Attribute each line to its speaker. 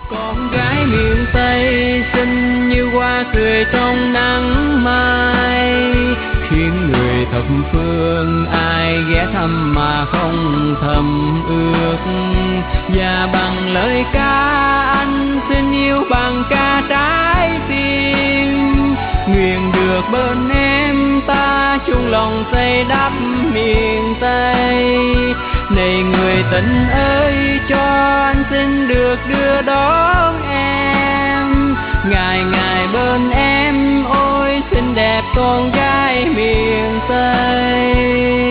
Speaker 1: Con gái miền Tây xinh như hoa cười trong nắng mai, khiến người thập phương ai ghé thăm mà không thầm ước. Và bằng lời ca anh xin yêu bằng cả trái tim, nguyện được bên em ta chung lòng xây đắp miền Tây. Này người tình ơi, cho anh xin được đưa đón em, ngày ngày bên em, ôi xinh đẹp con gái miền Tây.